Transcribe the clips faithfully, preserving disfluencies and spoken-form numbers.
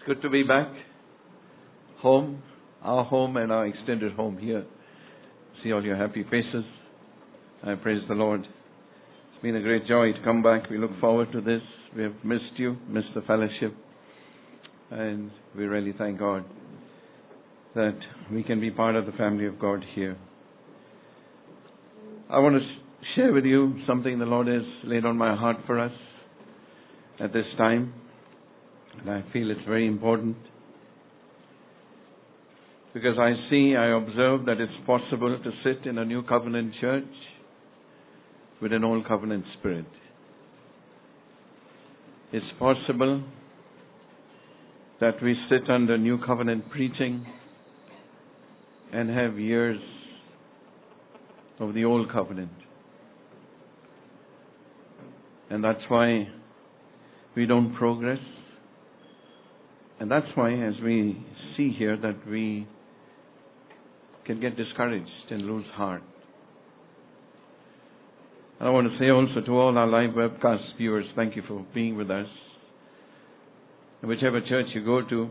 It's good to be back. Home, our home and our extended home here. See all your happy faces. I praise the Lord. It's been a great joy to come back. We look forward to this. We have missed you, missed the fellowship. And we really thank God that we can be part of the family of God here. I want to share with you something the Lord has laid on my heart for us at this time. And I feel it's very important. Because I see, I observe that it's possible to sit in a new covenant church with an old covenant spirit. It's possible that we sit under new covenant preaching and have years of the old covenant. And that's why we don't progress. And that's why, as we see here, that we can get discouraged and lose heart. And I want to say also to all our live webcast viewers, thank you for being with us. And whichever church you go to,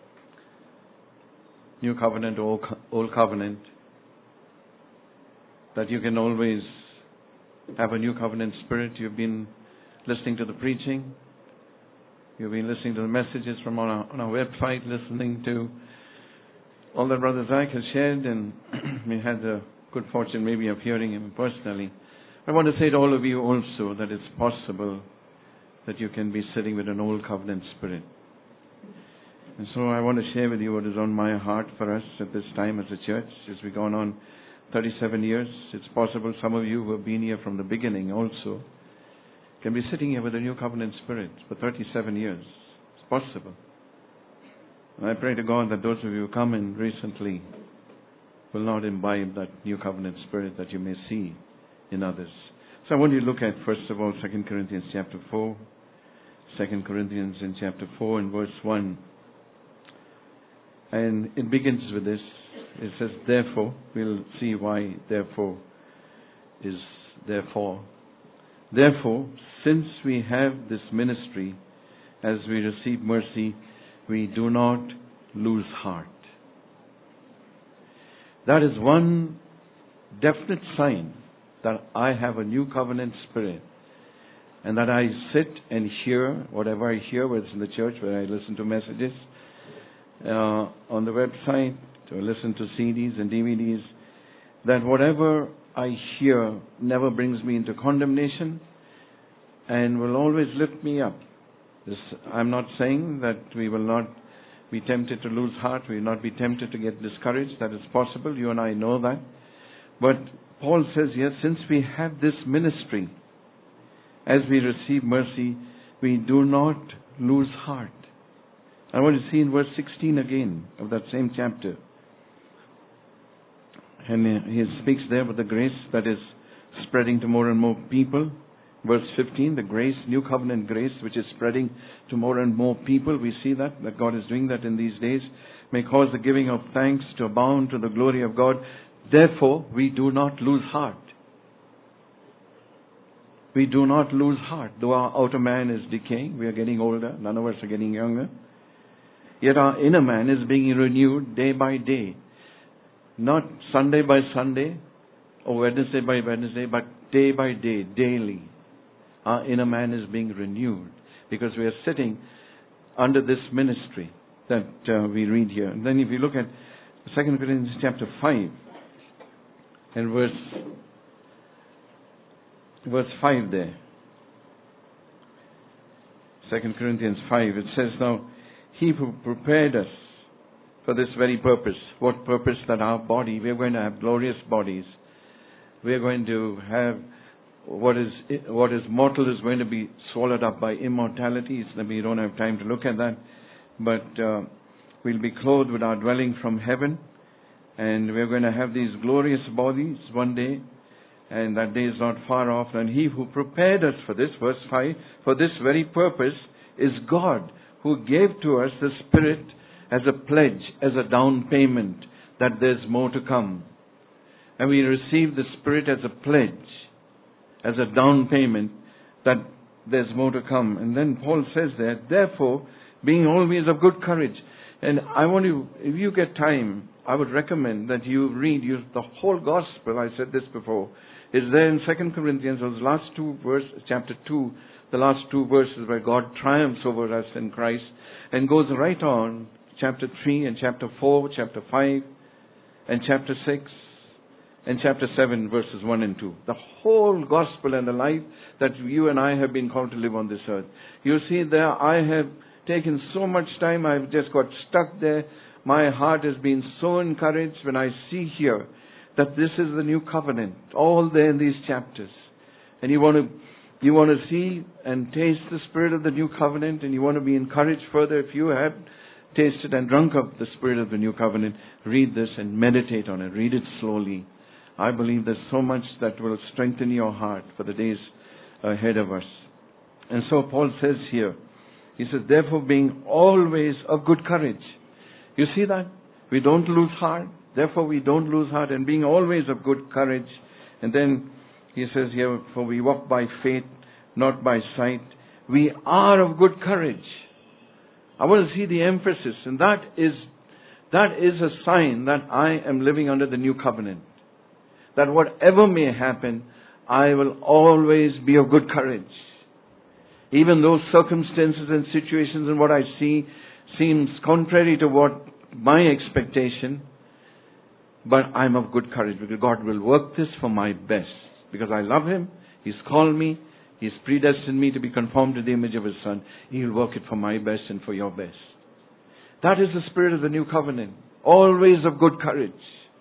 New Covenant or Old Covenant, that you can always have a New Covenant spirit. You've been listening to the preaching. You've been listening to the messages from on our, on our website, listening to all that Brother Zach has shared, and we had the good fortune maybe of hearing him personally. I want to say to all of you also that it's possible that you can be sitting with an old covenant spirit. And so I want to share with you what is on my heart for us at this time as a church, as we've gone on thirty-seven years. It's possible some of you who have been here from the beginning also can be sitting here with a new covenant spirit for thirty-seven years. It's possible. And I pray to God that those of you who come in recently will not imbibe that new covenant spirit that you may see in others. So I want you to look at, first of all, Second Corinthians chapter four. Second Corinthians in chapter four and verse one. And it begins with this. It says, therefore, we'll see why therefore is therefore. Therefore, since we have this ministry, as we receive mercy, we do not lose heart. That is one definite sign that I have a new covenant spirit, and that I sit and hear whatever I hear, whether it's in the church, where I listen to messages, uh, on the website, or listen to C Ds and D V Ds, that whatever I hear never brings me into condemnation and will always lift me up. This, I'm not saying that we will not be tempted to lose heart, we will not be tempted to get discouraged. That is possible. You and I know that. But Paul says here, since we have this ministry, as we receive mercy, we do not lose heart. I want to see in verse sixteen again of that same chapter. And he speaks there with the grace that is spreading to more and more people. Verse fifteen, the grace, new covenant grace, which is spreading to more and more people. We see that, that God is doing that in these days. May cause the giving of thanks to abound to the glory of God. Therefore, we do not lose heart. We do not lose heart. Though our outer man is decaying, we are getting older. None of us are getting younger. Yet our inner man is being renewed day by day. Not Sunday by Sunday or Wednesday by Wednesday, but day by day, daily. Our inner man is being renewed because we are sitting under this ministry that uh, we read here. And then if you look at Second Corinthians chapter five and verse verse five there. Second Corinthians five, it says, now, he who prepared us for this very purpose. What purpose? That our body, we are going to have glorious bodies. We are going to have what is what is mortal is going to be swallowed up by immortality. We don't have time to look at that. But uh, we'll be clothed with our dwelling from heaven. And we're going to have these glorious bodies one day. And that day is not far off. And he who prepared us for this, verse five, for this very purpose is God, who gave to us the Spirit as a pledge, as a down payment, that there's more to come. And we receive the Spirit as a pledge, as a down payment, that there's more to come. And then Paul says there, therefore, Being always of good courage. And I want you, if you get time, I would recommend that you read you, the whole gospel. I said this before. Is there in Second Corinthians, those last two verses, chapter two, the last two verses where God triumphs over us in Christ, and goes right on, chapter three and chapter four, chapter five, and chapter six, and chapter seven, verses one and two. The whole gospel and the life that you and I have been called to live on this earth. You see there, I have taken so much time, I've just got stuck there. My heart has been so encouraged when I see here that this is the new covenant, all there in these chapters. And you want to you want to see and taste the spirit of the new covenant, and you want to be encouraged further. If you have tasted and drunk of the spirit of the new covenant, read this and meditate on it. Read it slowly. I believe there's so much that will strengthen your heart for the days ahead of us. And so Paul says here, he says, therefore being always of good courage. You see that? We don't lose heart. Therefore we don't lose heart, and being always of good courage. And then he says here, for we walk by faith, not by sight. We are of good courage. I want to see the emphasis, and that is, that is a sign that I am living under the new covenant. That whatever may happen, I will always be of good courage. Even though circumstances and situations and what I see seems contrary to what my expectation, but I'm of good courage because God will work this for my best. Because I love Him, He's called me, He's predestined me to be conformed to the image of His Son. He'll work it for my best and for your best. That is the spirit of the new covenant. Always of good courage.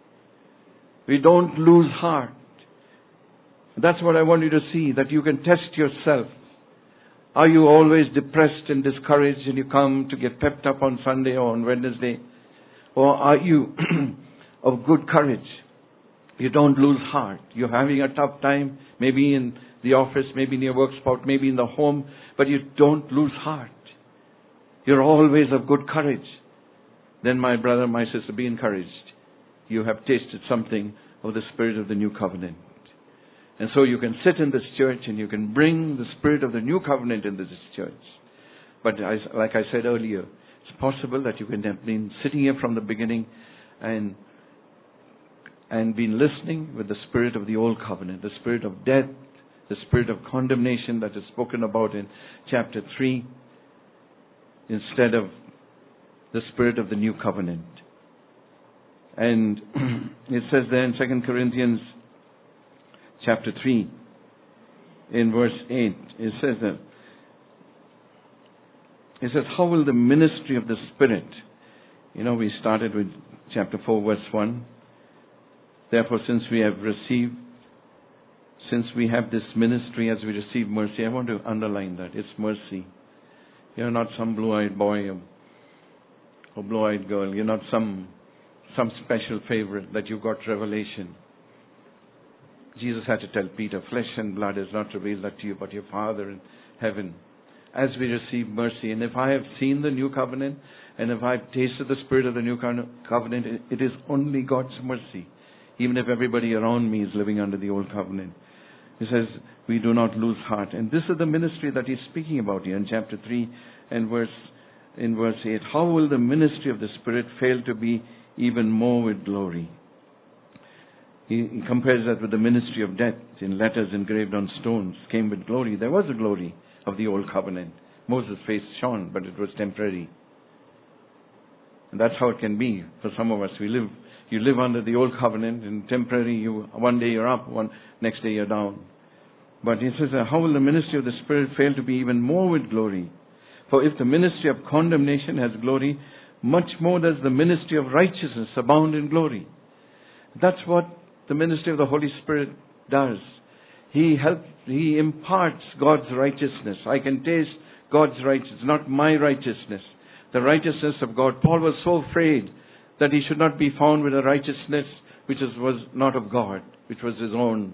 We don't lose heart. That's what I want you to see, that you can test yourself. Are you always depressed and discouraged and you come to get pepped up on Sunday or on Wednesday? Or are you of good courage? You don't lose heart. You're having a tough time, maybe in the office, maybe in your work spot, maybe in the home, but you don't lose heart. You're always of good courage. Then my brother, my sister, be encouraged. You have tasted something of the spirit of the new covenant. And so you can sit in this church and you can bring the spirit of the new covenant into this church. But as, like I said earlier, it's possible that you can have been sitting here from the beginning and and been listening with the spirit of the old covenant, the spirit of death, the spirit of condemnation that is spoken about in chapter three, instead of the spirit of the new covenant. And it says there in Second Corinthians chapter three, in verse eight, it says that, it says, how will the ministry of the Spirit, you know, we started with chapter four, verse one. Therefore, since we have received, since we have this ministry as we receive mercy, I want to underline that. It's mercy. You're not some blue-eyed boy or, or blue-eyed girl. You're not some, some special favorite that you got revelation. Jesus had to tell Peter, flesh and blood has not revealed that to you, but your Father in heaven. As we receive mercy, and if I have seen the new covenant, and if I've tasted the spirit of the new covenant, it is only God's mercy. Even if everybody around me is living under the old covenant. He says, we do not lose heart. And this is the ministry that he's speaking about here in chapter three and verse, in verse eight. How will the ministry of the Spirit fail to be even more with glory? He, he compares that with the ministry of death in letters engraved on stones came with glory. There was a glory of the old covenant. Moses' face shone, but it was temporary. And that's how it can be for some of us. We live, you live under the old covenant, and temporary, you, one day you're up, one, next day you're down. But he says, uh, how will the ministry of the Spirit fail to be even more with glory? For if the ministry of condemnation has glory, much more does the ministry of righteousness abound in glory. That's what the ministry of the Holy Spirit does. He helps, He imparts God's righteousness. I can taste God's righteousness, not my righteousness. The righteousness of God. Paul was so afraid that he should not be found with a righteousness which is, was not of God, which was his own.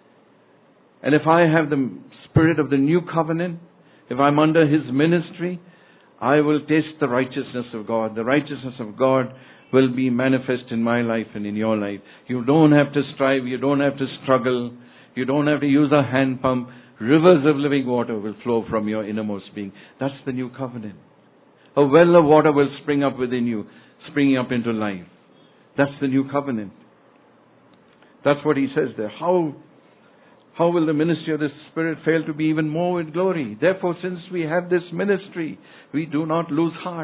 And if I have the spirit of the new covenant, if I'm under His ministry, I will taste the righteousness of God. The righteousness of God will be manifest in my life and in your life. You don't have to strive. You don't have to struggle. You don't have to use a hand pump. Rivers of living water will flow from your innermost being. That's the new covenant. A well of water will spring up within you, springing up into life. That's the new covenant. That's what he says there. How, how will the ministry of the Spirit fail to be even more with glory? Therefore, since we have this ministry, we do not lose heart.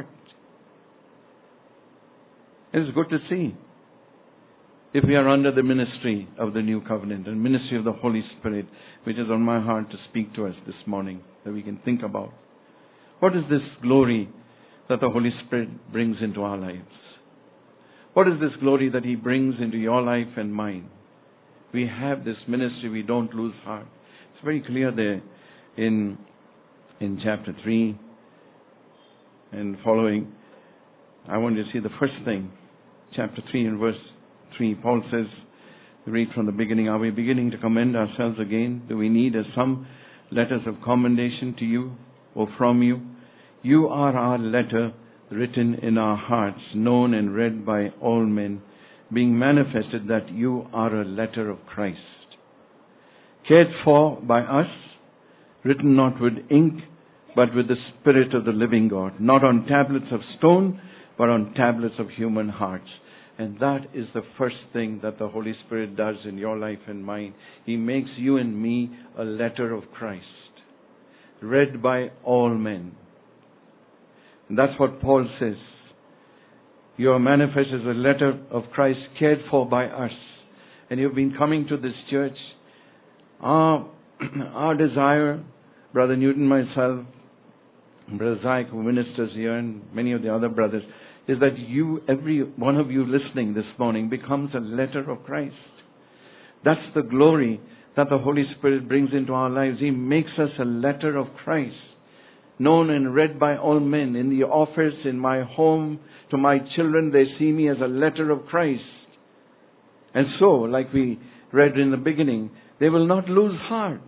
It's good to see if we are under the ministry of the new covenant and ministry of the Holy Spirit, which is on my heart to speak to us this morning, that we can think about. What is this glory that the Holy Spirit brings into our lives? What is this glory that He brings into your life and mine? We have this ministry, we don't lose heart. It's very clear there in, in chapter three and following. I want you to see the first thing. Chapter three and verse three, Paul says, read from the beginning, are we beginning to commend ourselves again? Do we need as some letters of commendation to you or from you? You are our letter written in our hearts, known and read by all men, being manifested that you are a letter of Christ, cared for by us, written not with ink, but with the Spirit of the living God, not on tablets of stone, but on tablets of human hearts. And that is the first thing that the Holy Spirit does in your life and mine. He makes you and me a letter of Christ, read by all men. And that's what Paul says. You are manifest as a letter of Christ, cared for by us. And you've been coming to this church. Our, our desire, Brother Newton, myself, Brother Zach, who ministers here, and many of the other brothers, is that you, every one of you listening this morning, becomes a letter of Christ. That's the glory that the Holy Spirit brings into our lives. He makes us a letter of Christ, known and read by all men. In the office, in my home, to my children, they see me as a letter of Christ. And so, like we read in the beginning, they will not lose heart.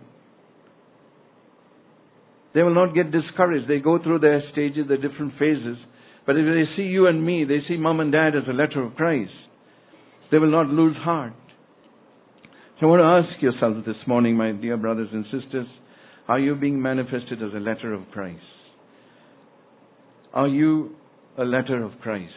They will not get discouraged. They go through their stages, the different phases. But if they see you and me, they see mom and dad as a letter of Christ, they will not lose heart. So I want to ask yourself this morning, my dear brothers and sisters, are you being manifested as a letter of Christ? Are you a letter of Christ?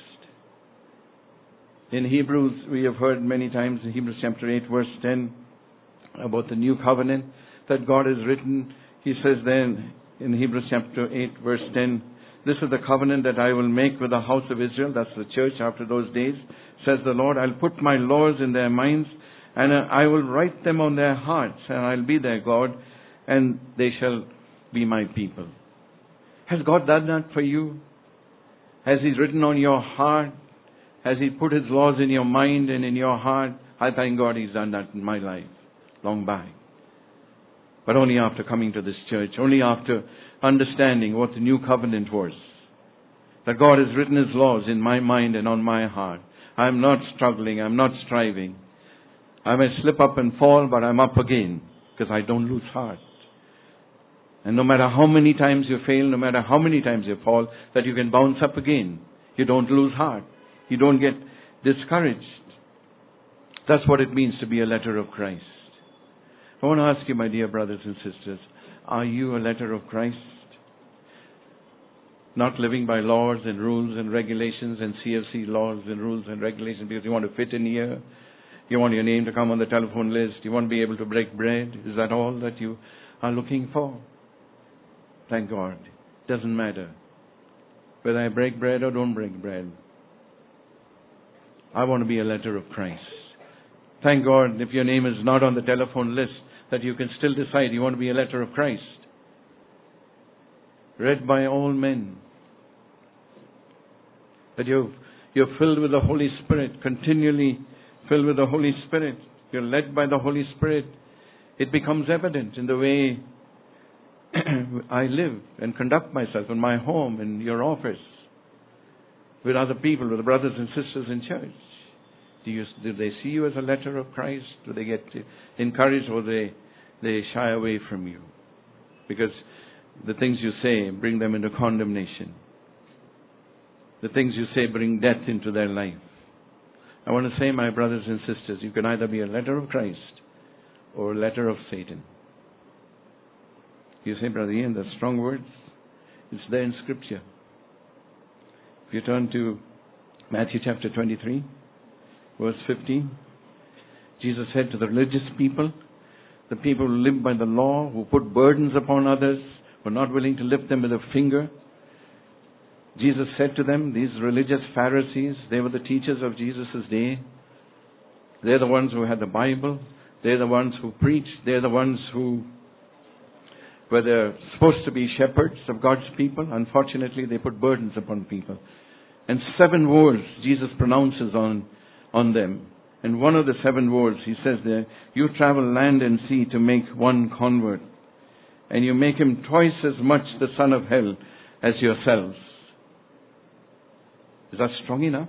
In Hebrews, we have heard many times in Hebrews chapter eight, verse ten, about the new covenant that God has written. He says then in Hebrews chapter eight, verse ten, this is the covenant that I will make with the house of Israel, that's the church after those days, says the Lord, I'll put my laws in their minds, and I will write them on their hearts, and I'll be their God, and they shall be my people. Has God done that for you? Has He written on your heart? Has He put His laws in your mind and in your heart? I thank God He's done that in my life, long back. But only after coming to this church, only after understanding what the new covenant was. That God has written His laws in my mind and on my heart. I'm not struggling, I'm not striving. I may slip up and fall, but I'm up again, because I don't lose heart. And no matter how many times you fail, no matter how many times you fall, that you can bounce up again. You don't lose heart. You don't get discouraged. That's what it means to be a letter of Christ. I want to ask you, my dear brothers and sisters, are you a letter of Christ? Not living by laws and rules and regulations and C F C laws and rules and regulations because you want to fit in here. You want your name to come on the telephone list. You want to be able to break bread. Is that all that you are looking for? Thank God. It doesn't matter whether I break bread or don't break bread. I want to be a letter of Christ. Thank God if your name is not on the telephone list, that you can still decide you want to be a letter of Christ. Read by all men. That you've, you're filled with the Holy Spirit, continually filled with the Holy Spirit. You're led by the Holy Spirit. It becomes evident in the way I live and conduct myself in my home, in your office, with other people, with the brothers and sisters in church. Do, you, do they see you as a letter of Christ? Do they get encouraged, or they they shy away from you? Because the things you say bring them into condemnation. The things you say bring death into their life. I want to say, my brothers and sisters, you can either be a letter of Christ or a letter of Satan. You say, Brother Ian, that's strong words. It's there in Scripture. If you turn to Matthew chapter twenty-three, verse fifteen, Jesus said to the religious people, the people who live by the law, who put burdens upon others, were not willing to lift them with a finger. Jesus said to them, these religious Pharisees, they were the teachers of Jesus' day. They're the ones who had the Bible. They're the ones who preached. They're the ones who were the, supposed to be shepherds of God's people. Unfortunately, they put burdens upon people. And seven woes Jesus pronounces on, on them. And one of the seven woes, he says there, you travel land and sea to make one convert. And you make him twice as much the son of hell as yourselves. Is that strong enough?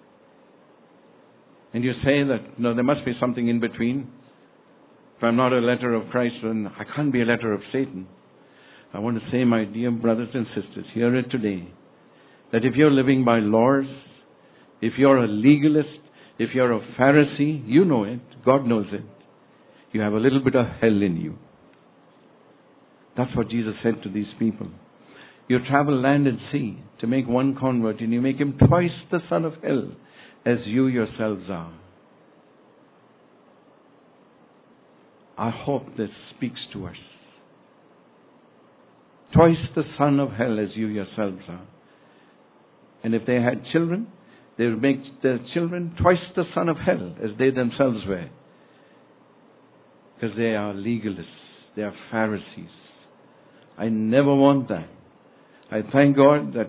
And you say that, no, there must be something in between. If I'm not a letter of Christ, then I can't be a letter of Satan. I want to say, my dear brothers and sisters, hear it today, that if you're living by laws, if you're a legalist, if you're a Pharisee, you know it, God knows it. You have a little bit of hell in you. That's what Jesus said to these people. You travel land and sea to make one convert, and you make him twice the son of hell as you yourselves are. I hope this speaks to us. Twice the son of hell as you yourselves are. And if they had children, they would make their children twice the son of hell as they themselves were. Because they are legalists. They are Pharisees. I never want that. I thank God that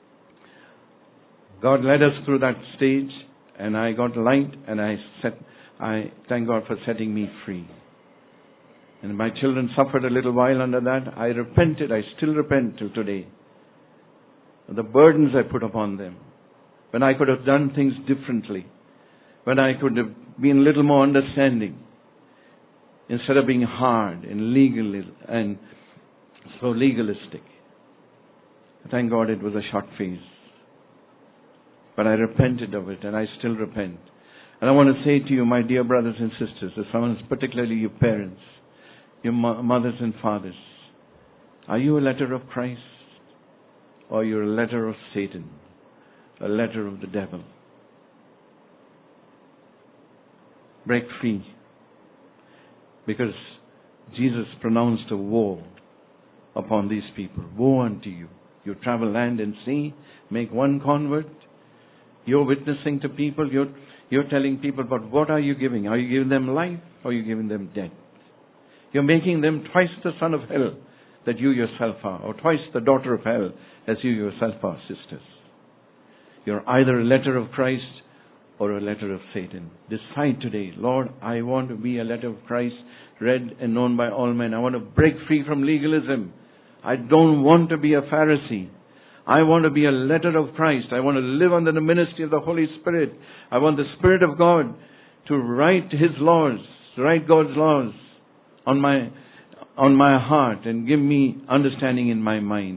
God led us through that stage, and I got light, and I set, I thank God for setting me free. And my children suffered a little while under that. I repented. I still repent till today. The burdens I put upon them. When I could have done things differently. When I could have been a little more understanding. Instead of being hard and legal and so legalistic. Thank God it was a short phase. But I repented of it, and I still repent. And I want to say to you, my dear brothers and sisters, particularly you parents, your mothers and fathers, are you a letter of Christ? Or you're a letter of Satan? A letter of the devil? Break free. Because Jesus pronounced a woe upon these people. Woe unto you. You travel land and sea, make one convert. You're witnessing to people. You're, you're telling people, but what are you giving? Are you giving them life or are you giving them death? You're making them twice the son of hell that you yourself are, or twice the daughter of hell as you yourself are, sisters. You're either a letter of Christ or a letter of Satan. Decide today, Lord, I want to be a letter of Christ, read and known by all men. I want to break free from legalism. I don't want to be a Pharisee. I want to be a letter of Christ. I want to live under the ministry of the Holy Spirit. I want the Spirit of God to write His laws, to write God's laws on my, on my heart and give me understanding in my mind.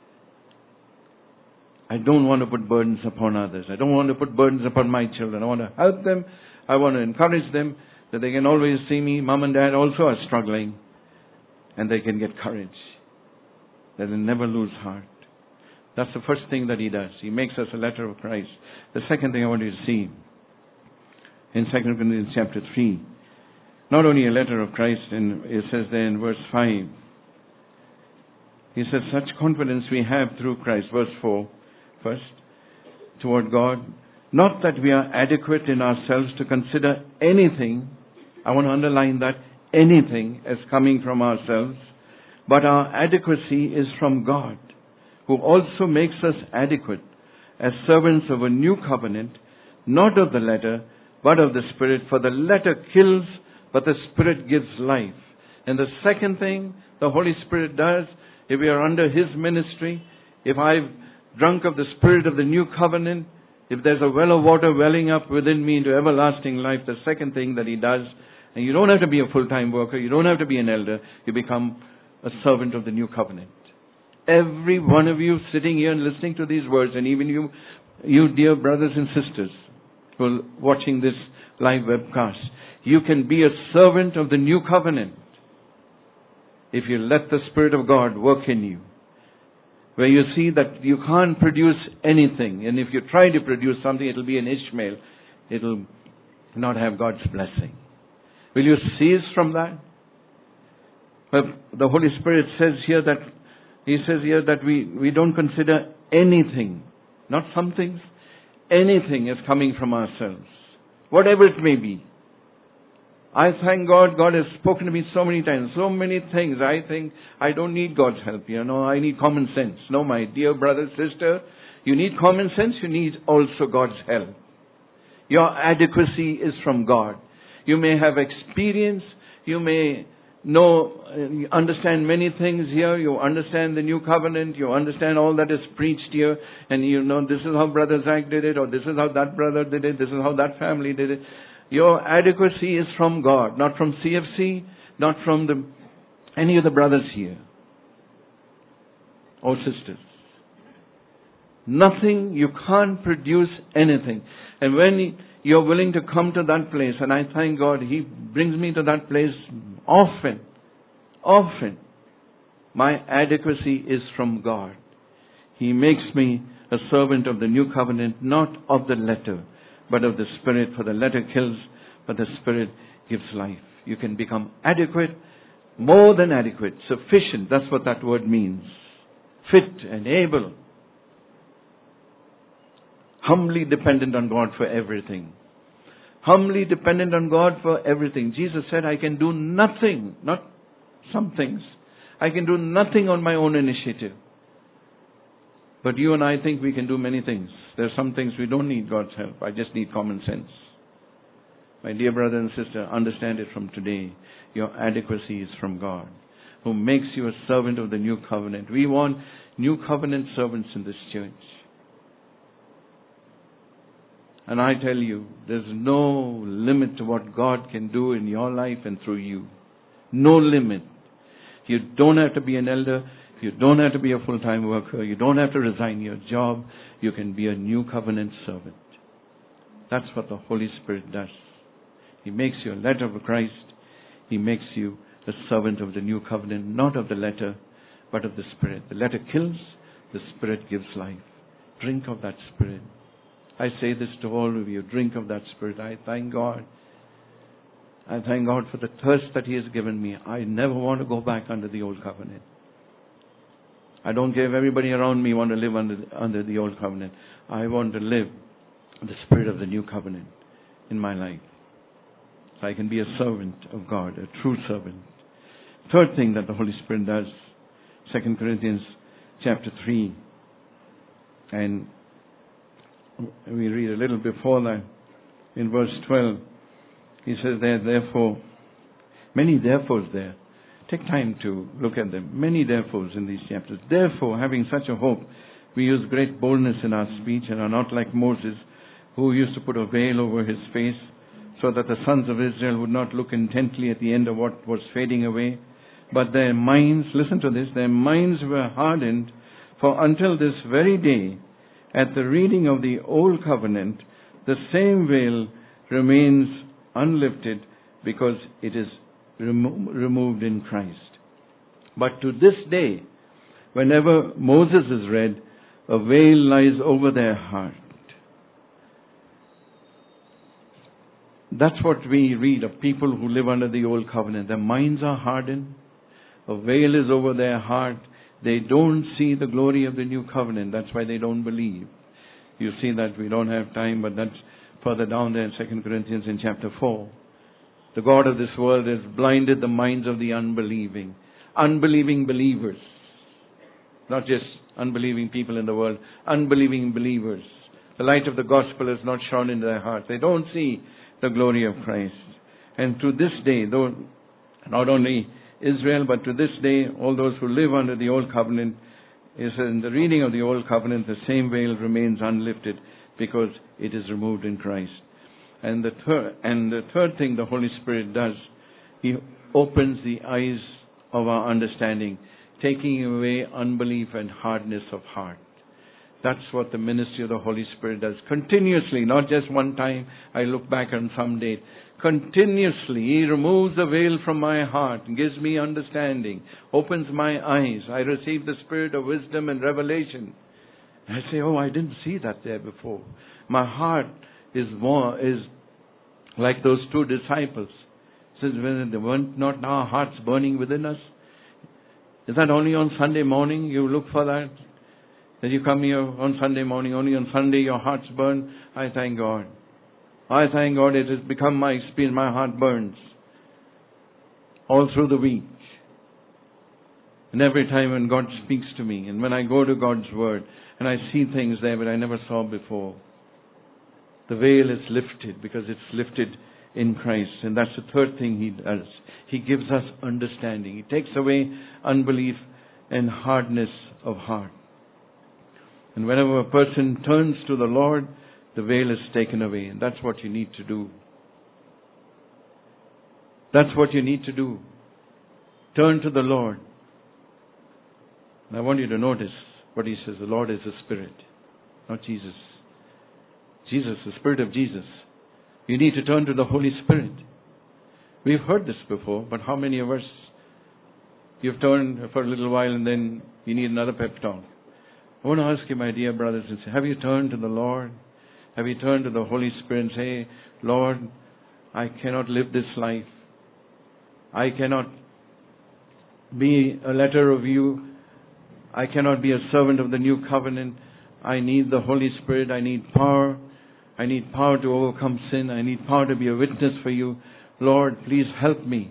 I don't want to put burdens upon others. I don't want to put burdens upon my children. I want to help them. I want to encourage them that they can always see me. Mom and Dad also are struggling. And they can get courage. That they never lose heart. That's the first thing that He does. He makes us a letter of Christ. The second thing I want you to see in Second Corinthians chapter three. Not only a letter of Christ, and it says there in verse five. He says, such confidence we have through Christ. Verse four. First, toward God, not that we are adequate in ourselves to consider anything, I want to underline that, anything as coming from ourselves, but our adequacy is from God, who also makes us adequate as servants of a new covenant, not of the letter, but of the Spirit. For the letter kills, but the Spirit gives life. And the second thing the Holy Spirit does, if we are under His ministry, if I've drunk of the Spirit of the new covenant, if there's a well of water welling up within me into everlasting life, the second thing that He does, and you don't have to be a full-time worker, you don't have to be an elder, you become a servant of the new covenant. Every one of you sitting here and listening to these words, and even you, you dear brothers and sisters who are watching this live webcast, you can be a servant of the new covenant if you let the Spirit of God work in you. where you see that you can't produce anything, and if you try to produce something, it'll be an Ishmael. It'll not have God's blessing. Will you cease from that? Well, the Holy Spirit says here that, He says here that we, we don't consider anything, not some things, anything is coming from ourselves, whatever it may be. I thank God, God has spoken to me so many times, so many things. I think I don't need God's help, you know, I need common sense. No, my dear brother, sister, you need common sense, you need also God's help. Your adequacy is from God. You may have experience, you may know, understand many things here, you understand the new covenant, you understand all that is preached here, and you know this is how Brother Zach did it, or this is how that brother did it, this is how that family did it. Your adequacy is from God, not from C F C, not from the, any of the brothers here or sisters. Nothing, you can't produce anything. And when you're willing to come to that place, and I thank God, He brings me to that place often, often. My adequacy is from God. He makes me a servant of the new covenant, not of the letter, but of the Spirit. For the letter kills, but the Spirit gives life. You can become adequate, more than adequate, sufficient. That's what that word means. Fit and able. Humbly dependent on God for everything. Humbly dependent on God for everything. Jesus said, I can do nothing, not some things. I can do nothing on my own initiative. But you and I think we can do many things. There are some things we don't need God's help. I just need common sense. My dear brother and sister, understand it from today. Your adequacy is from God, who makes you a servant of the new covenant. We want new covenant servants in this church. And I tell you, there's no limit to what God can do in your life and through you. No limit. You don't have to be an elder. You don't have to be a full-time worker. You don't have to resign your job. You can be a new covenant servant. That's what the Holy Spirit does. He makes you a letter of Christ. He makes you a servant of the new covenant, not of the letter, but of the Spirit. The letter kills, the Spirit gives life. Drink of that Spirit. I say this to all of you. Drink of that Spirit. I thank God. I thank God for the thirst that He has given me. I never want to go back under the old covenant. I don't care if everybody around me want to live under, under the old covenant. I want to live the Spirit of the new covenant in my life. So I can be a servant of God, a true servant. Third thing that the Holy Spirit does, Second Corinthians chapter three. And we read a little before that, in verse twelve. He says there, therefore, many therefores there. Take time to look at them. Many therefores in these chapters. Therefore, having such a hope, we use great boldness in our speech and are not like Moses, who used to put a veil over his face, so that the sons of Israel would not look intently at the end of what was fading away. But their minds, listen to this, their minds were hardened, for until this very day, at the reading of the Old Covenant, the same veil remains unlifted because it is remo- removed in Christ. But to this day, whenever Moses is read, a veil lies over their heart. That's what we read of people who live under the Old Covenant. Their minds are hardened. A veil is over their heart. They don't see the glory of the new covenant. That's why they don't believe. You see that we don't have time, but that's further down there in Second Corinthians in chapter four. The God of this world has blinded the minds of the unbelieving. Unbelieving believers. Not just unbelieving people in the world. Unbelieving believers. The light of the gospel has not shone into their hearts. They don't see the glory of Christ. And to this day, though not only Israel, but to this day, all those who live under the Old Covenant, is in the reading of the Old Covenant, the same veil remains unlifted because it is removed in Christ. And the third, and the third thing the Holy Spirit does, He opens the eyes of our understanding, taking away unbelief and hardness of heart. That's what the ministry of the Holy Spirit does. Continuously, not just one time I look back on some date. Continuously, He removes the veil from my heart, gives me understanding, opens my eyes. I receive the spirit of wisdom and revelation. I say, oh, I didn't see that there before. My heart is more, is like those two disciples. Says, weren't not our hearts burning within us? Is that only on Sunday morning you look for that? That you come here on Sunday morning, only on Sunday your hearts burn? I thank God. I thank God it has become my experience. My heart burns all through the week. And every time when God speaks to me, and when I go to God's Word, and I see things there that I never saw before, the veil is lifted because it's lifted in Christ. And that's the third thing He does. He gives us understanding. He takes away unbelief and hardness of heart. And whenever a person turns to the Lord, the veil is taken away. And that's what you need to do. That's what you need to do. Turn to the Lord. And I want you to notice what He says. The Lord is a Spirit, not Jesus. Jesus, the Spirit of Jesus. You need to turn to the Holy Spirit. We've heard this before, but how many of us, you've turned for a little while and then you need another pep talk. I want to ask you, my dear brothers and sisters, have you turned to the Lord? Have you turned to the Holy Spirit and say, Lord, I cannot live this life. I cannot be a letter of you. I cannot be a servant of the new covenant. I need the Holy Spirit. I need power. I need power to overcome sin. I need power to be a witness for you. Lord, please help me.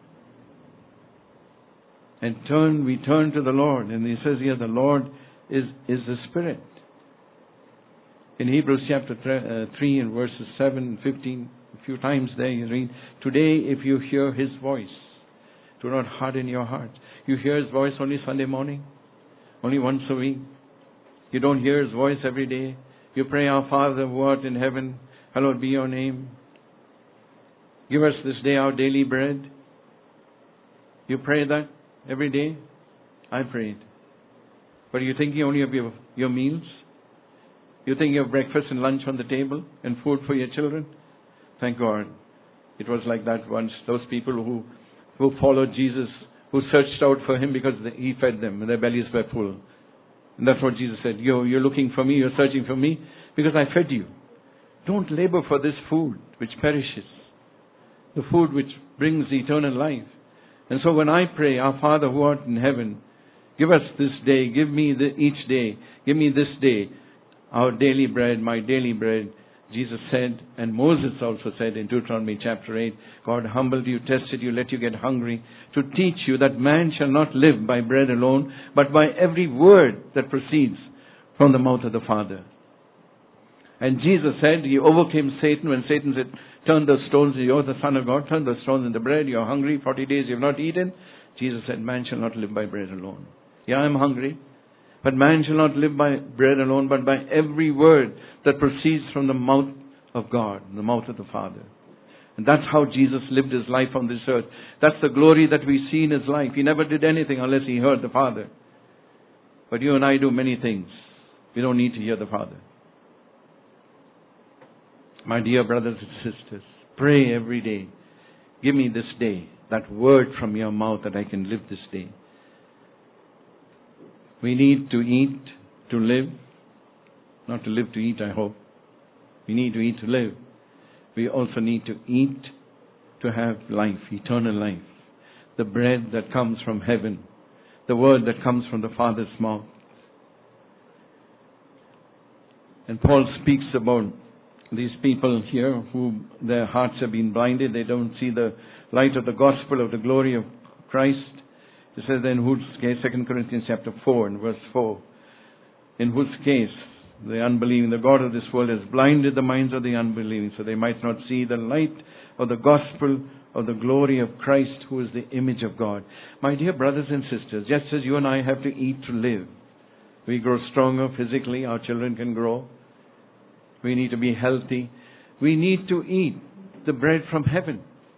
And turn, we turn to the Lord. And He says here, the Lord is, is the Spirit. In Hebrews chapter three and verses seven and fifteen, a few times there you read, today if you hear His voice, do not harden your heart. You hear His voice only Sunday morning, only once a week. You don't hear His voice every day. You pray, our Father who art in heaven, hallowed be your name. Give us this day our daily bread. You pray that every day? I pray it. But are you thinking only of your, your meals? You think you have breakfast and lunch on the table and food for your children? Thank God. It was like that once. Those people who, who followed Jesus, who searched out for Him because He fed them and their bellies were full. And that's what Jesus said. You're, you're looking for me, you're searching for me because I fed you. Don't labor for this food which perishes. The food which brings eternal life. And so when I pray, our Father who art in heaven, give us this day, give me the, each day, give me this day our daily bread, my daily bread. Jesus said, and Moses also said in Deuteronomy chapter eight, God humbled you, tested you, let you get hungry, to teach you that man shall not live by bread alone, but by every word that proceeds from the mouth of the Father. And Jesus said, He overcame Satan when Satan said, turn the stones, you're the Son of God, turn the stones into bread, you're hungry, forty days you've not eaten. Jesus said, man shall not live by bread alone. Yeah, I'm hungry. But man shall not live by bread alone, but by every word that proceeds from the mouth of God, the mouth of the Father. And that's how Jesus lived His life on this earth. That's the glory that we see in His life. He never did anything unless He heard the Father. But you and I do many things. We don't need to hear the Father. My dear brothers and sisters, pray every day. Give me this day that word from your mouth that I can live this day. We need to eat to live. Not to live to eat, I hope. We need to eat to live. We also need to eat to have life, eternal life. The bread that comes from heaven. The word that comes from the Father's mouth. And Paul speaks about these people here who their hearts have been blinded. They don't see the light of the gospel of the glory of Christ. It says in whose case, Second Corinthians chapter four and verse four, in whose case the unbelieving, the God of this world has blinded the minds of the unbelieving so they might not see the light of the gospel of the glory of Christ who is the image of God. My dear brothers and sisters, just as you and I have to eat to live, we grow stronger physically, our children can grow. We need to be healthy. We need to eat the bread from heaven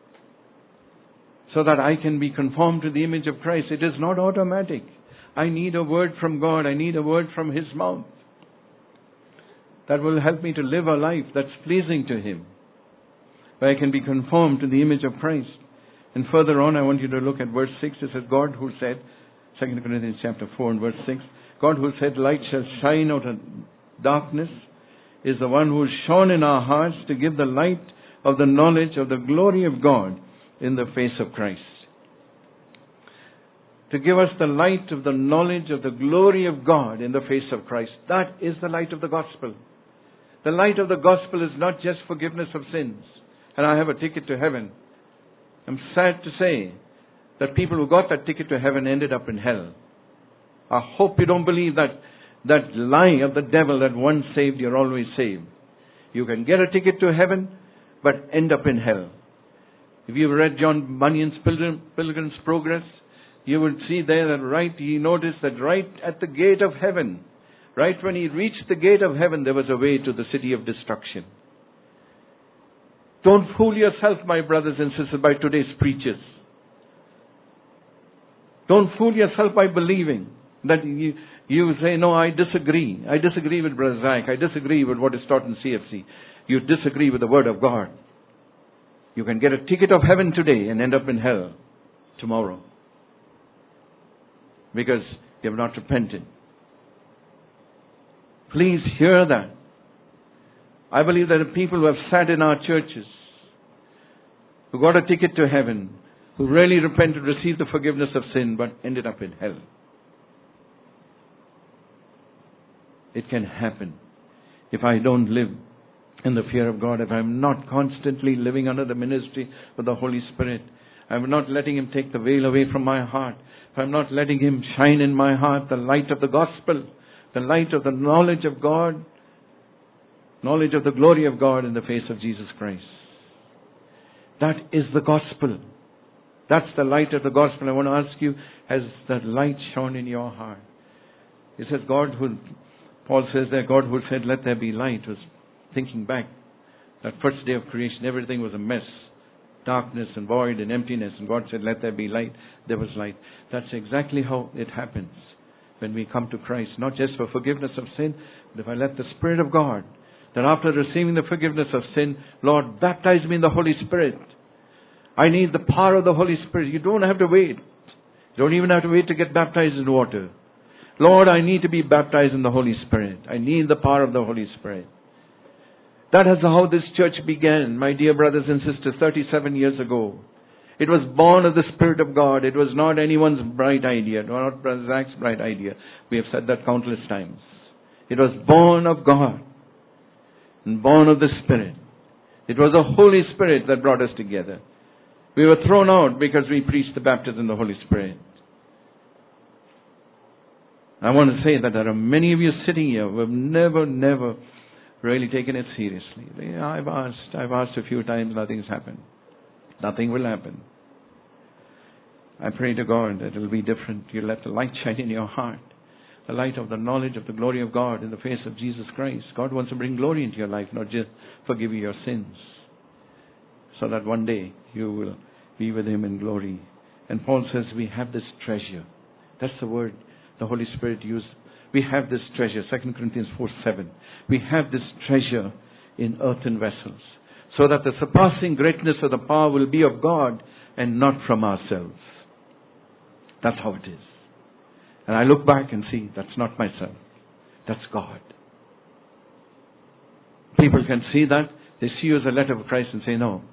so that I can be conformed to the image of Christ. It is not automatic. I need a word from God. I need a word from His mouth. that will help me to live a life that's pleasing to Him, where I can be conformed to the image of Christ. And further on, I want you to look at verse six. It says, God who said, Second Corinthians chapter four and verse six, God who said, light shall shine out of darkness, is the one who shone in our hearts to give the light of the knowledge of the glory of God in the face of Christ. To give us the light of the knowledge of the glory of God in the face of Christ. That is the light of the gospel. The light of the gospel is not just forgiveness of sins, and I have a ticket to heaven. I'm sad to say that people who got that ticket to heaven ended up in hell. I hope you don't believe that that lie of the devil that once saved, you're always saved. You can get a ticket to heaven, but end up in hell. If you've read John Bunyan's Pilgrim, Pilgrim's Progress, you would see there that right, he noticed that right at the gate of heaven, right when he reached the gate of heaven, there was a way to the city of destruction. Don't fool yourself, my brothers and sisters, by today's preachers. Don't fool yourself by believing that you, you say, no, I disagree. I disagree with Brother Zach. I disagree with what is taught in C F C. You disagree with the Word of God. You can get a ticket of heaven today and end up in hell tomorrow, because you have not repented. Please hear that. I believe there are people who have sat in our churches, who got a ticket to heaven, who really repented, received the forgiveness of sin, but ended up in hell. It can happen if I don't live in the fear of God, if I'm not constantly living under the ministry of the Holy Spirit. I'm not letting Him take the veil away from my heart. If I'm not letting Him shine in my heart the light of the gospel, the light of the knowledge of God, knowledge of the glory of God in the face of Jesus Christ. That is the gospel. That's the light of the gospel. I want to ask you, has that light shone in your heart? It says God who, Paul says that God who said, let there be light, was thinking back. That first day of creation, everything was a mess. Darkness and void and emptiness. And God said, let there be light. There was light. That's exactly how it happens when we come to Christ. Not just for forgiveness of sin, but if I let the Spirit of God, that after receiving the forgiveness of sin, Lord, baptize me in the Holy Spirit. I need the power of the Holy Spirit. You don't have to wait. You don't even have to wait to get baptized in water. Lord, I need to be baptized in the Holy Spirit. I need the power of the Holy Spirit. That is how this church began, my dear brothers and sisters, thirty-seven years ago. It was born of the Spirit of God. It was not anyone's bright idea, not Brother Zach's bright idea. We have said that countless times. It was born of God and born of the Spirit. It was the Holy Spirit that brought us together. We were thrown out because we preached the baptism in the Holy Spirit. I want to say that there are many of you sitting here who have never, never really taken it seriously. I've asked, I've asked a few times, nothing's happened. Nothing will happen. I pray to God that it will be different. You let the light shine in your heart. The light of the knowledge of the glory of God in the face of Jesus Christ. God wants to bring glory into your life, not just forgive you your sins. So that one day you will be with Him in glory. And Paul says we have this treasure. That's the word the Holy Spirit used. We have this treasure, Second Corinthians four seven. We have this treasure in earthen vessels, so that the surpassing greatness of the power will be of God and not from ourselves. That's how it is. And I look back and see, that's not myself. That's God. People can see that. They see you as a letter of Christ and say, no,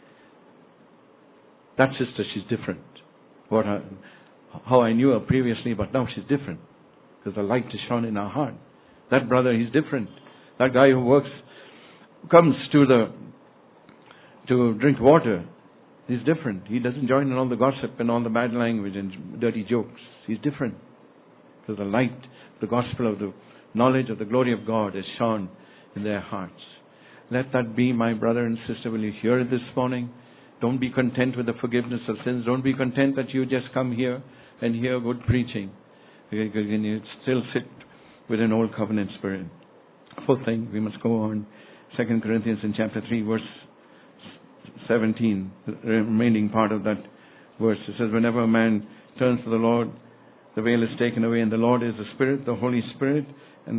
that sister, she's different. What I, how I knew her previously, but now she's different. Because the light is shone in our heart. That brother, he's different. That guy who works, comes to the, to drink water, he's different. He doesn't join in all the gossip and all the bad language and dirty jokes. He's different. Because the light, the gospel of the knowledge of the glory of God is shone in their hearts. Let that be, my brother and sister. Will you hear it this morning? Don't be content with the forgiveness of sins. Don't be content that you just come here and hear good preaching. You can still sit with an old covenant spirit. Fourth thing, we must go on. Second Corinthians in chapter three, verse seventeen, the remaining part of that verse. It says, whenever a man turns to the Lord, the veil is taken away, and the Lord is the Spirit, the Holy Spirit. And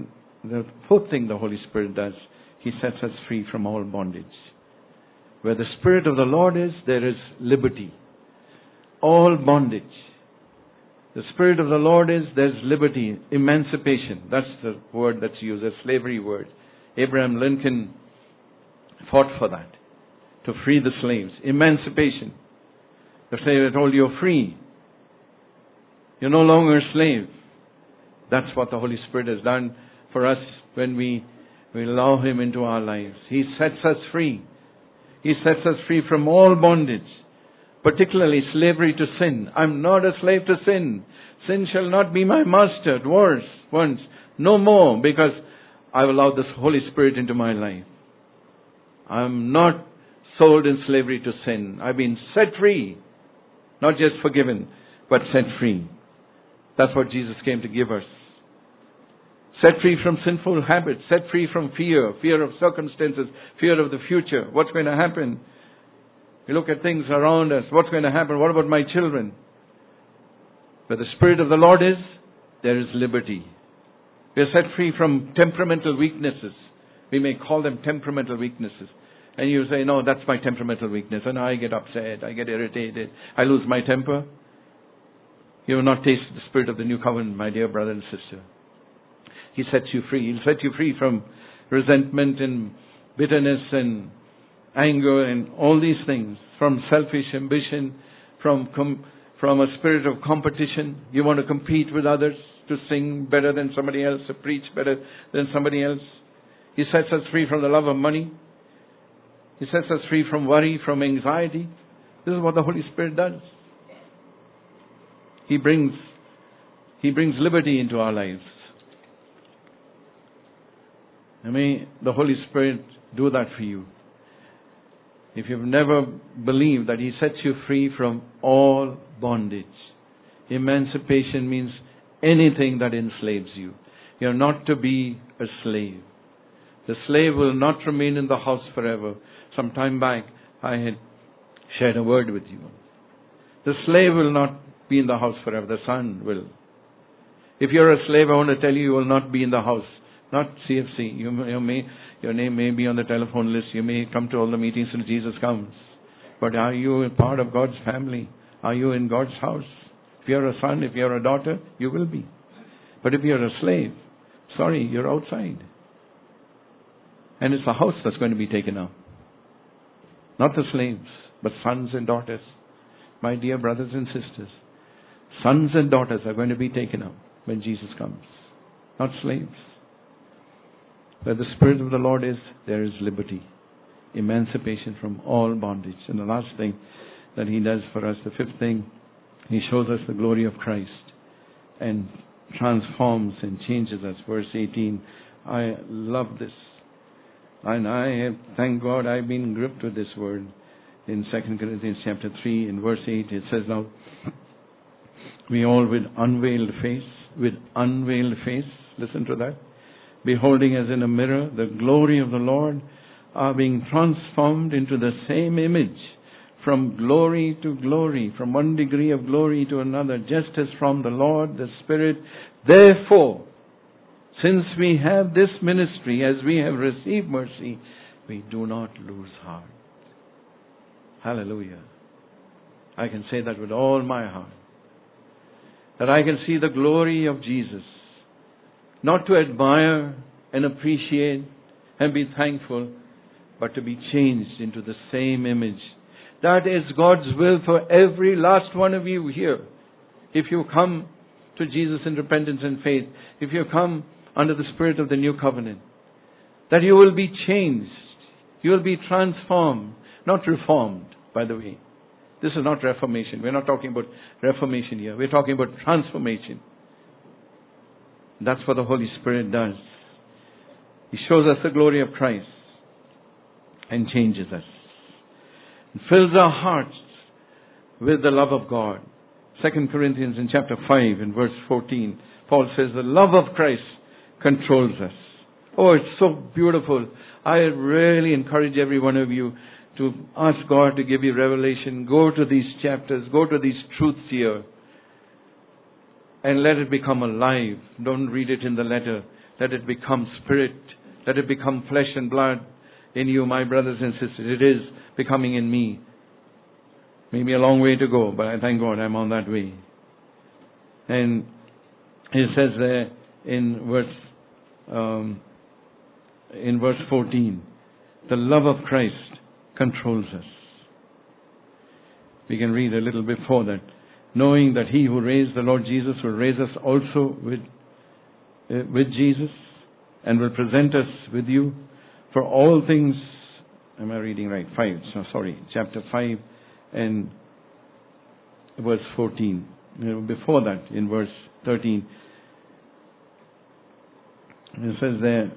The fourth thing the Holy Spirit does, He sets us free from all bondage. Where the Spirit of the Lord is, there is liberty. All bondage. The Spirit of the Lord is, there's liberty, emancipation. That's the word that's used, a slavery word. Abraham Lincoln fought for that, to free the slaves. Emancipation. The slave told you, you're free. You're no longer a slave. That's what the Holy Spirit has done for us when we, we allow Him into our lives. He sets us free. He sets us free from all bondage, particularly slavery to sin. I'm not a slave to sin. Sin shall not be my master. Worse, once, no more, because I've allowed the Holy Spirit into my life. I'm not sold in slavery to sin. I've been set free. Not just forgiven, but set free. That's what Jesus came to give us. Set free from sinful habits. Set free from fear. Fear of circumstances. Fear of the future. What's going to happen? We look at things around us. What's going to happen? What about my children? Where the Spirit of the Lord is, there is liberty. We are set free from temperamental weaknesses. We may call them temperamental weaknesses. And you say, no, that's my temperamental weakness. And I get upset. I get irritated. I lose my temper. You have not tasted the Spirit of the new covenant, my dear brother and sister. He sets you free. He'll set you free from resentment and bitterness and anger and all these things. From selfish ambition, from com- from a spirit of competition. You want to compete with others, to sing better than somebody else, to preach better than somebody else. He sets us free from the love of money. He sets us free from worry, from anxiety. This is what the Holy Spirit does. He brings, He brings liberty into our lives. And may the Holy Spirit do that for you. If you've never believed that He sets you free from all bondage. Emancipation means anything that enslaves you. You're not to be a slave. The slave will not remain in the house forever. Some time back, I had shared a word with you. The slave will not be in the house forever. The son will. If you're a slave, I want to tell you, you will not be in the house. Not C F C. You, you may, your name may be on the telephone list. You may come to all the meetings till Jesus comes. But are you a part of God's family? Are you in God's house? If you're a son, if you're a daughter, you will be. But if you're a slave, sorry, you're outside. And it's the house that's going to be taken up. Not the slaves, but sons and daughters. My dear brothers and sisters, sons and daughters are going to be taken up when Jesus comes. Not slaves. Where the Spirit of the Lord is, there is liberty. Emancipation from all bondage. And the last thing that He does for us, the fifth thing, He shows us the glory of Christ and transforms and changes us. Verse eighteen, I love this. And I have, thank God, I've been gripped with this word. In Second Corinthians chapter three, in verse eight, it says, now, we all with unveiled face, with unveiled face, listen to that, beholding as in a mirror the glory of the Lord, are being transformed into the same image, from glory to glory, from one degree of glory to another, just as from the Lord the Spirit. Therefore, since we have this ministry, as we have received mercy, we do not lose heart. Hallelujah. I can say that with all my heart. That I can see the glory of Jesus. Not to admire and appreciate and be thankful, but to be changed into the same image. That is God's will for every last one of you here. If you come to Jesus in repentance and faith, if you come under the Spirit of the new covenant, that you will be changed. You will be transformed, not reformed, by the way. This is not reformation. We're not talking about reformation here. We're talking about transformation. That's what the Holy Spirit does. He shows us the glory of Christ and changes us. It fills our hearts with the love of God. Second Corinthians in chapter five in verse fourteen, Paul says the love of Christ controls us. Oh, it's so beautiful. I really encourage every one of you to ask God to give you revelation. Go to these chapters. Go to these truths here. And let it become alive. Don't read it in the letter. let it become spirit. Let it become flesh and blood in you, my brothers and sisters. It is becoming in me. Maybe a long way to go, but I thank God I'm on that way. And it says there in verse um, in verse fourteen, the love of Christ controls us. We can read a little before that. Knowing that He who raised the Lord Jesus will raise us also with uh, with Jesus and will present us with you. For all things, am I reading right? Five, so sorry, chapter five and verse fourteen. Before that, in verse thirteen, it says there,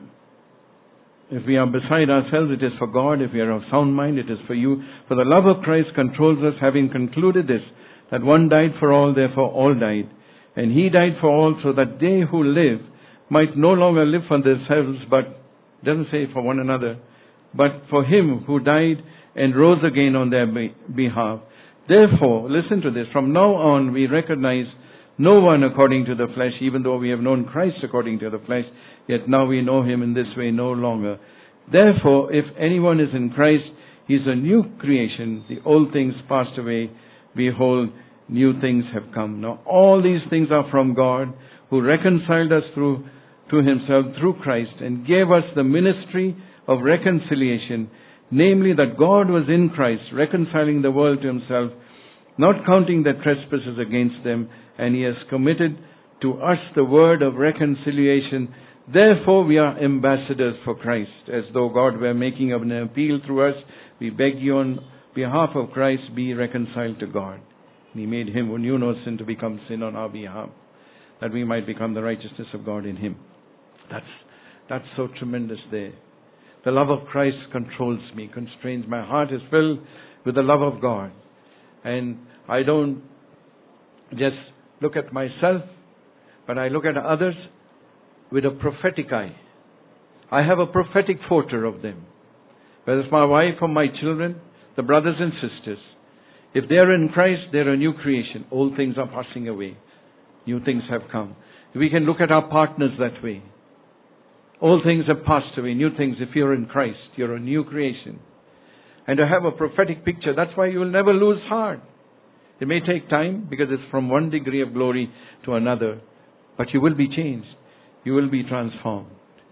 if we are beside ourselves, it is for God. If we are of sound mind, it is for you. For the love of Christ controls us, having concluded this, that one died for all, therefore all died. And He died for all, so that they who live might no longer live for themselves, but, doesn't say for one another, but for Him who died and rose again on their behalf. Therefore, listen to this, from now on we recognize no one according to the flesh, even though we have known Christ according to the flesh, yet now we know Him in this way no longer. Therefore, if anyone is in Christ, he is a new creation. The old things passed away. Behold, new things have come. Now, all these things are from God, who reconciled us through to Himself through Christ and gave us the ministry of reconciliation, namely that God was in Christ, reconciling the world to Himself, not counting their trespasses against them, and He has committed to us the word of reconciliation. Therefore we are ambassadors for Christ, as though God were making an appeal through us. We beg you on behalf of Christ, be reconciled to God. And He made Him who knew no sin to become sin on our behalf, that we might become the righteousness of God in Him. That's, that's so tremendous there. The love of Christ controls me, constrains. My heart is filled with the love of God. And I don't just look at myself, but I look at others with a prophetic eye. I have a prophetic photo of them. Whether it's my wife or my children, the brothers and sisters. If they are in Christ, they are a new creation. Old things are passing away. New things have come. We can look at our partners that way. Old things have passed away. New things, if you're in Christ, you're a new creation. And to have a prophetic picture, that's why you will never lose heart. It may take time because it's from one degree of glory to another. But you will be changed. You will be transformed.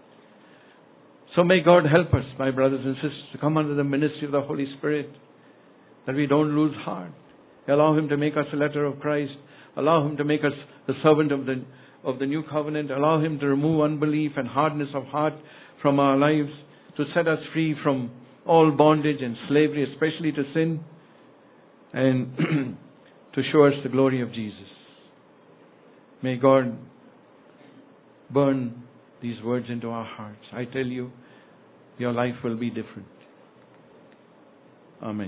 So may God help us, my brothers and sisters, to come under the ministry of the Holy Spirit, that we don't lose heart. Allow Him to make us a letter of Christ. Allow Him to make us the servant of the of the new covenant. Allow Him to remove unbelief and hardness of heart from our lives, to set us free from all bondage and slavery, especially to sin, and to show us the glory of Jesus. May God burn these words into our hearts. I tell you, your life will be different. Amen.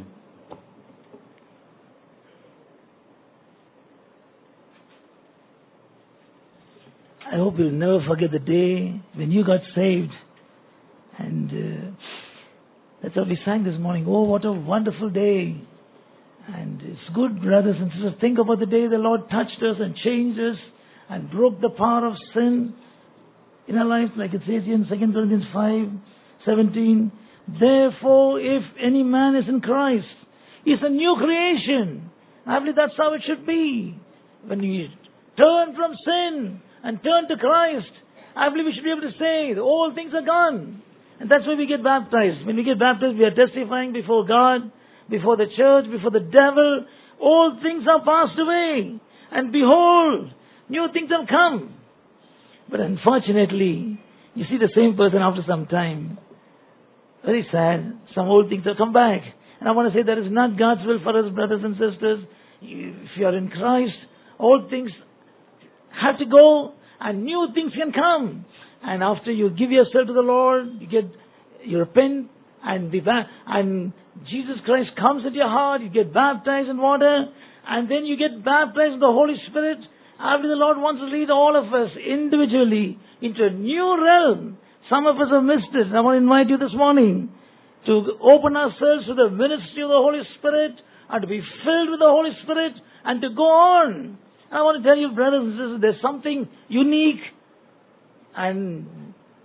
I hope you'll never forget the day when you got saved. And uh, that's what we sang this morning. Oh, what a wonderful day. And it's good, brothers and sisters, think about the day the Lord touched us and changed us and broke the power of sin in our life, like it says here in Second Corinthians five seventeen. Therefore, if any man is in Christ, he is a new creation. I believe that's how it should be. When we turn from sin and turn to Christ, I believe we should be able to say, the old things are gone. And that's why we get baptized. When we get baptized, we are testifying before God, before the church, before the devil. All things are passed away. And behold, new things have come. But unfortunately, you see the same person after some time. Very sad. Some old things have come back. And I want to say that is not God's will for us, brothers and sisters. If you are in Christ, old things have to go and new things can come. And after you give yourself to the Lord, you get, you repent and be back, and Jesus Christ comes into your heart, you get baptized in water, and then you get baptized in the Holy Spirit. After the Lord wants to lead all of us individually into a new realm. Some of us have missed it. I want to invite you this morning to open ourselves to the ministry of the Holy Spirit and to be filled with the Holy Spirit and to go on. I want to tell you, brothers and sisters, there's something unique and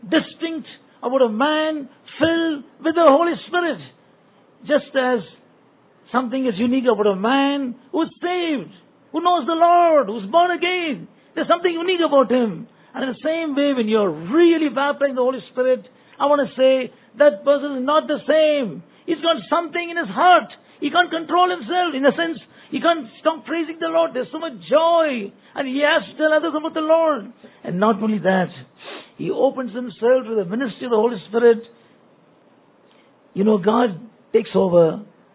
distinct about a man filled with the Holy Spirit. Just as something is unique about a man who's saved, who knows the Lord, who's born again. There's something unique about him. And in the same way, when you're really baptized in the Holy Spirit, I want to say that person is not the same. He's got something in his heart. He can't control himself. In a sense, he can't stop praising the Lord. There's so much joy. And he has to tell others about the Lord. And not only that, he opens himself to the ministry of the Holy Spirit. You know, God takes over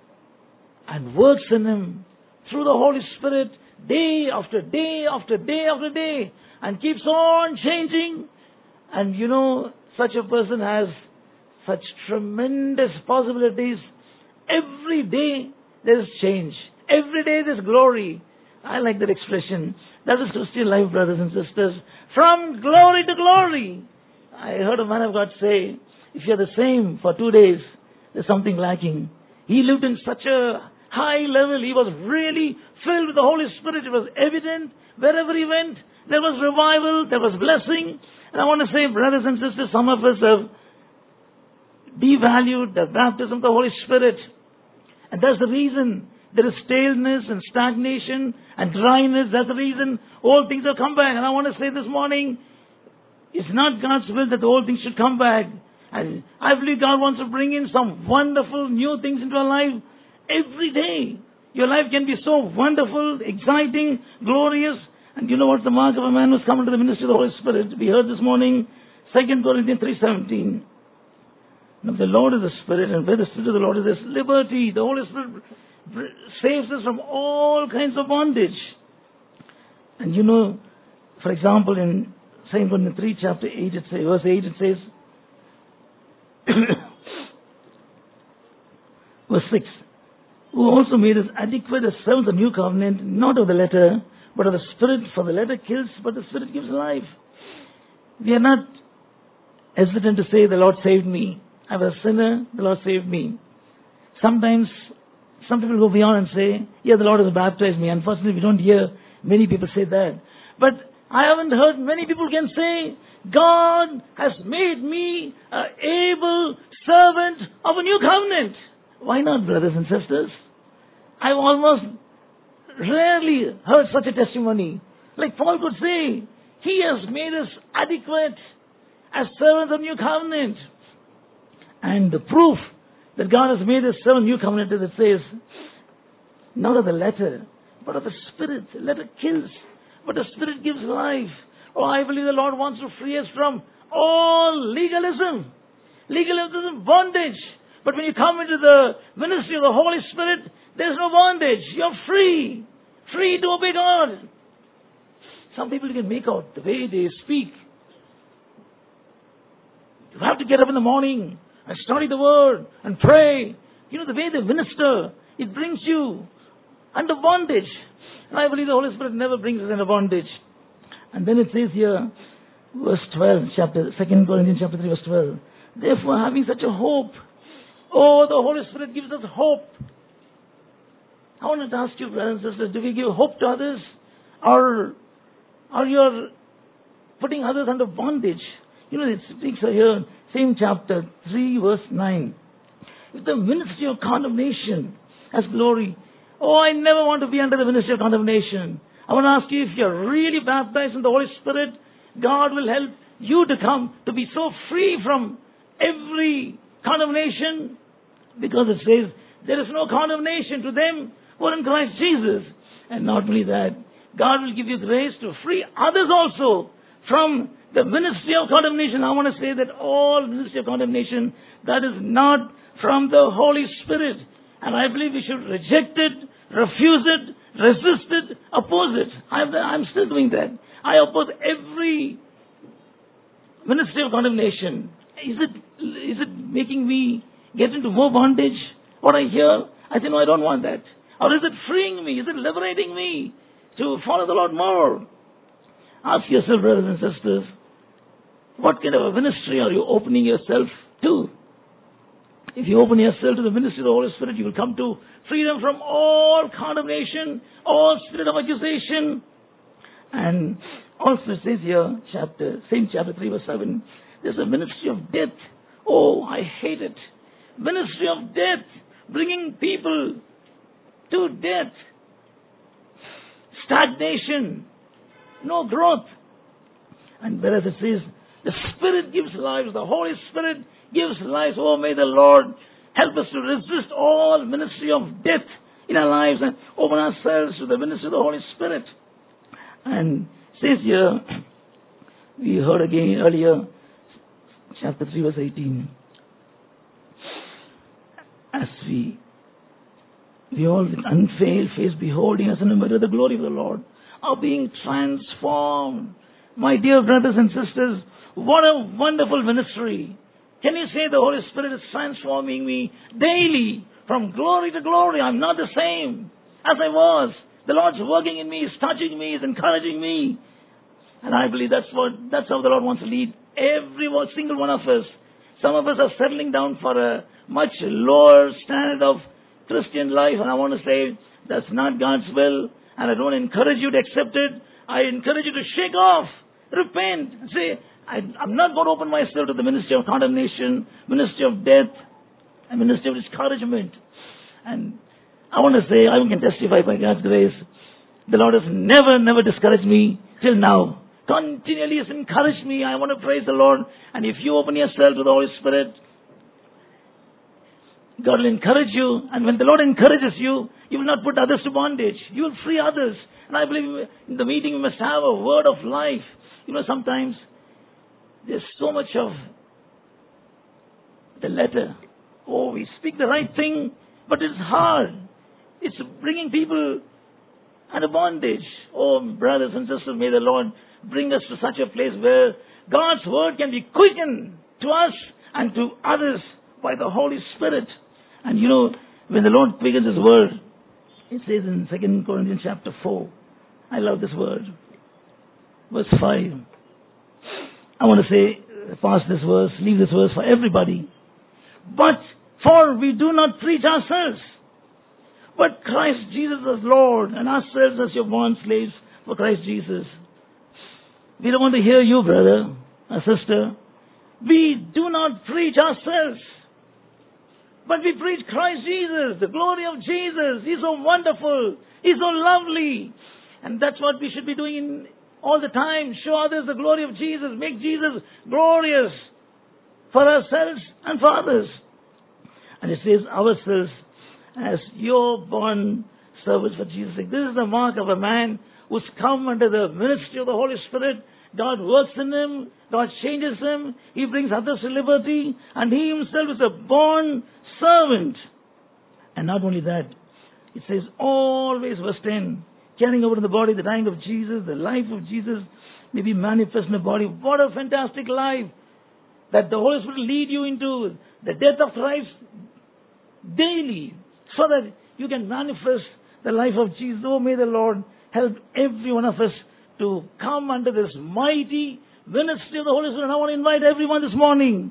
and works in him through the Holy Spirit day after day after day after day, and keeps on changing. And you know, such a person has such tremendous possibilities. Every day there is change. Every day there is glory. I like that expression. That is Christian life, brothers and sisters. From glory to glory. I heard a man of God say, if you're the same for two days, there's something lacking. He lived in such a high level. He was really filled with the Holy Spirit. It was evident wherever he went. There was revival. There was blessing. And I want to say, brothers and sisters, some of us have devalued the baptism of the Holy Spirit. And that's the reason there is staleness and stagnation and dryness. That's the reason all things have come back. And I want to say this morning, it's not God's will that all things should come back. And I believe God wants to bring in some wonderful new things into our life every day. Your life can be so wonderful, exciting, glorious. And you know what's the mark of a man who's come into the ministry of the Holy Spirit? We heard this morning, Second Corinthians three seventeen. Now the Lord is the Spirit, and where the Spirit of the Lord is, there's liberty. The Holy Spirit saves us from all kinds of bondage. And you know, for example, in Second Corinthians three, chapter eight, it says, verse eight, it says, verse six, who also made us adequate as servants of the new covenant, not of the letter, but of the Spirit. For the letter kills, but the Spirit gives life. We are not hesitant to say, the Lord saved me. I was a sinner, the Lord saved me. Sometimes, some people go beyond and say, yeah, the Lord has baptized me. Unfortunately, we don't hear many people say that. But I haven't heard many people can say, God has made me an able servant of a new covenant. Why not, brothers and sisters? I've almost rarely heard such a testimony. Like Paul could say, He has made us adequate as servants of new covenant. And the proof that God has made us servants of new covenant is it says, not of the letter, but of the Spirit. The letter kills, but the Spirit gives life. Oh, I believe the Lord wants to free us from all legalism. Legalism, bondage. But when you come into the ministry of the Holy Spirit, there's no bondage. You're free. Free to obey God. Some people can make out the way they speak. You have to get up in the morning and study the Word and pray. You know, the way they minister, it brings you under bondage. And I believe the Holy Spirit never brings us under bondage. And then it says here, verse twelve, chapter, Second Corinthians chapter three, verse twelve. Therefore, having such a hope, oh, the Holy Spirit gives us hope. I want to ask you, brothers and sisters, do we give hope to others? Or are you putting others under bondage? You know, it speaks here, same chapter, three, verse nine. If the ministry of condemnation has glory, oh, I never want to be under the ministry of condemnation. I want to ask you, if you're really baptized in the Holy Spirit, God will help you to come to be so free from every condemnation, because it says there is no condemnation to them who are in Christ Jesus. And not only that, God will give you grace to free others also from the ministry of condemnation. I want to say that all ministry of condemnation, that is not from the Holy Spirit. And I believe we should reject it, refuse it, resist it, oppose it. I'm, I'm still doing that. I oppose every ministry of condemnation. Is it, is it making me get into more bondage? What I hear, I say, no, I don't want that. Or is it freeing me? Is it liberating me to follow the Lord more? Ask yourself, brothers and sisters, what kind of a ministry are you opening yourself to? If you open yourself to the ministry of the Holy Spirit, you will come to freedom from all condemnation, all spirit of accusation. And also it says here, chapter, same chapter three, verse seven, There's a ministry of death. Oh, I hate it. Ministry of death. Bringing people to death. Stagnation. No growth. And whereas it says, the Spirit gives life, the Holy Spirit gives life. Oh, may the Lord help us to resist all ministry of death in our lives and open ourselves to the ministry of the Holy Spirit. And it says here, we heard again earlier, chapter three, verse eighteen. As we, we all with unveiled face beholding us in the mirror of the glory of the Lord, are being transformed. My dear brothers and sisters, what a wonderful ministry. Can you say the Holy Spirit is transforming me daily from glory to glory? I'm not the same as I was. The Lord's working in me, He's touching me, He's encouraging me. And I believe that's what, that's how the Lord wants to lead every single one of us. Some of us are settling down for a much lower standard of Christian life, and I want to say that's not God's will, and I don't encourage you to accept it. I encourage you to shake off, repent, and say, I, I'm not going to open myself to the ministry of condemnation, ministry of death, and ministry of discouragement. And I want to say, I can testify by God's grace, the Lord has never, never discouraged me till now. Continually has encouraged me. I want to praise the Lord. And if you open yourself to the Holy Spirit, God will encourage you. And when the Lord encourages you, you will not put others to bondage. You will free others. And I believe in the meeting we must have a word of life. You know, sometimes there's so much of the letter. Oh, we speak the right thing, but it's hard. It's bringing people under bondage. Oh, brothers and sisters, may the Lord bring us to such a place where God's word can be quickened to us and to others by the Holy Spirit. And you know, when the Lord quickens His word, it says in Second Corinthians chapter four, I love this word, verse five. I want to say, pass this verse, leave this verse for everybody. But for we do not preach ourselves, but Christ Jesus as Lord, and ourselves as your bond slaves for Christ Jesus. We don't want to hear you, brother or sister. We do not preach ourselves, but we preach Christ Jesus, the glory of Jesus. He's so wonderful. He's so lovely. And that's what we should be doing in all the time. Show others the glory of Jesus. Make Jesus glorious for ourselves and for others. And it says, ourselves as your bond servants for Jesus' sake. This is the mark of a man who's come under the ministry of the Holy Spirit. God works in him. God changes him. He brings others to liberty. And he himself is a born servant. And not only that, it says always, verse ten, carrying over in the body the dying of Jesus, the life of Jesus may be manifest in the body. What a fantastic life that the Holy Spirit will lead you into the death of Christ daily, so that you can manifest the life of Jesus. Oh, may the Lord help every one of us to come under this mighty ministry of the Holy Spirit. And I want to invite everyone this morning.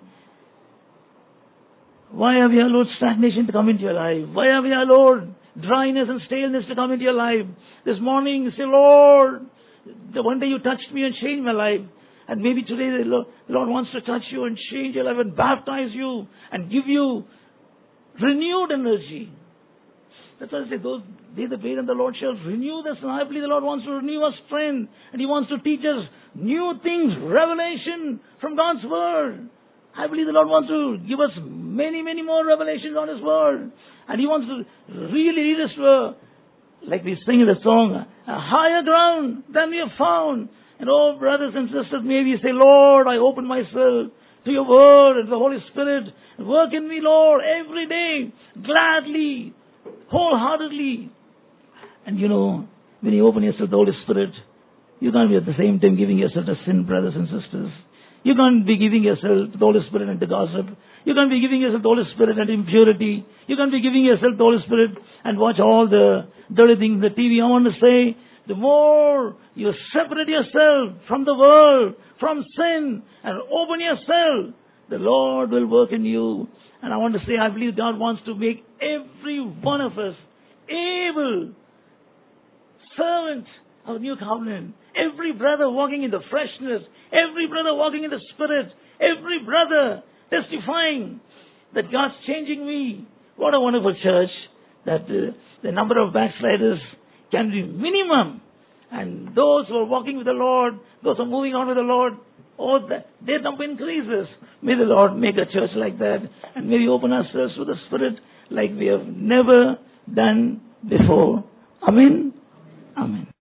Why have you allowed stagnation to come into your life? Why have you allowed dryness and staleness to come into your life? This morning, say, Lord, the one day you touched me and changed my life. And maybe today the Lord, the Lord wants to touch you and change your life and baptize you and give you renewed energy. That's why I say, those they that wait on the Lord shall renew their strength. I believe the Lord wants to renew our strength. And He wants to teach us new things, revelation from God's Word. I believe the Lord wants to give us many, many more revelations on His Word. And He wants to really lead us to a, like we sing in the song, a higher ground than we have found. And oh, brothers and sisters, maybe you say, Lord, I open myself to your Word and the Holy Spirit. Work in me, Lord, every day, gladly, wholeheartedly. And you know, when you open yourself to the Holy Spirit, you can't be at the same time giving yourself to sin, brothers and sisters. You can't be giving yourself to the Holy Spirit and to gossip. You can't be giving yourself to the Holy Spirit and impurity. You can't be giving yourself to the Holy Spirit and watch all the dirty things on the T V. I want to say, the more you separate yourself from the world, from sin, and open yourself, the Lord will work in you. And I want to say, I believe God wants to make every one of us able servants of the new covenant. Every brother walking in the freshness, every brother walking in the Spirit, Every brother testifying that God's changing me. What a wonderful church that uh, the number of backsliders can be minimum. And those who are walking with the Lord, those who are moving on with the Lord, oh, that, their number increases. May the Lord make a church like that. And may we open ourselves to the Spirit like we have never done before. Amen. Amen.